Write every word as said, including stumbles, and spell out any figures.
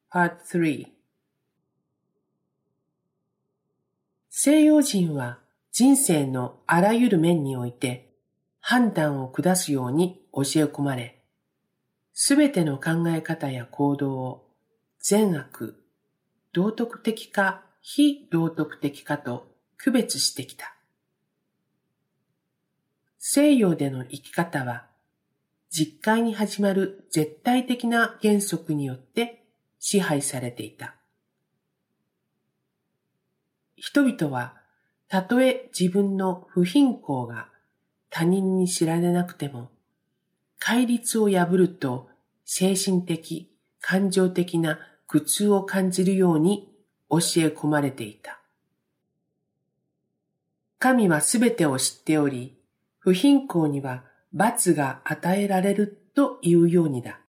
Part スリー 西洋人は人生のあらゆる面において判断を下すように教え込まれ、すべての考え方や行動を善悪、道徳的か非道徳的かと区別してきた。西洋での生き方は、実界に始まる絶対的な原則によって支配されていた。人々は、たとえ自分の不貧困が他人に知られなくても、戒律を破ると精神的、感情的な苦痛を感じるように教え込まれていた。神はすべてを知っており、不貧困には罰が与えられるというようにだ。